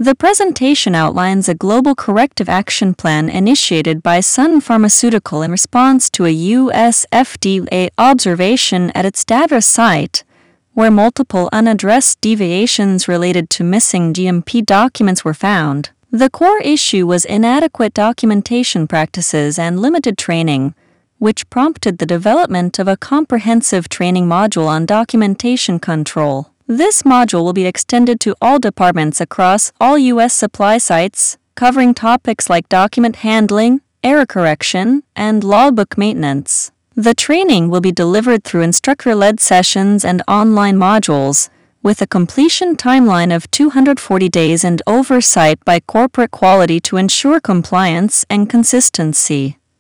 The presentation outlines a global corrective action plan initiated by Sun Pharmaceutical in response to a U.S. FDA observation at its Davos site, where multiple unaddressed deviations related to missing GMP documents were found. The core issue was inadequate documentation practices and limited training, which prompted the development of a comprehensive training module on documentation control. This module will be extended to all departments across all U.S. supply sites, covering topics like document handling, error correction, and logbook maintenance. The training will be delivered through instructor-led sessions and online modules, with a completion timeline of 240 days and oversight by corporate quality to ensure compliance and consistency.